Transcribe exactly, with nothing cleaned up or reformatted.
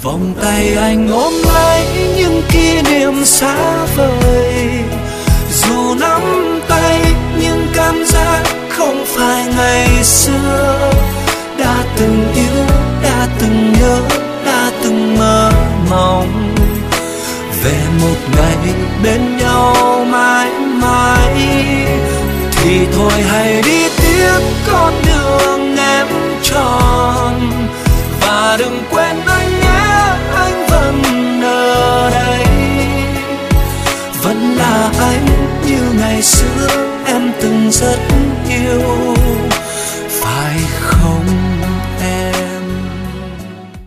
vòng tay anh ôm lấy những kỷ niệm xa vời. Dù nắm tay nhưng cảm giác không phải ngày xưa. Đã từng yêu, đã từng nhớ, đã từng mơ mộng về một ngày bên nhau mãi mãi. Thì thôi hãy đi tiếp con đường em chọn, và đừng quên anh nhé, anh vẫn ở đây. Vẫn là anh như ngày xưa em từng rất yêu.